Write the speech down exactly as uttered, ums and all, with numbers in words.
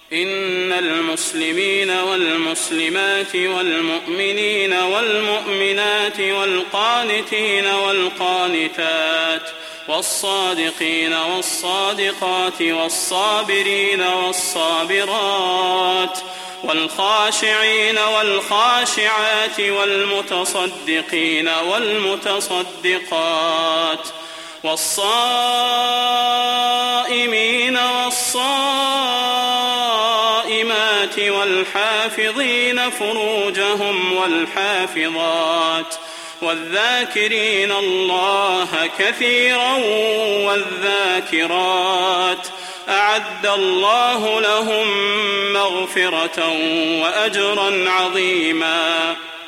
إن المسلمين والمسلمات والمؤمنين والمؤمنات والقانتين والقانتات والصادقين والصادقات والصابرين والصابرات والخاشعين والخاشعات والمتصدقين والمتصدقات والصائمين والصائمات والحافظين فروجهم والحافظات والذاكرين الله كثيرا والذاكرات أعد الله لهم مغفرة وأجرا عظيما.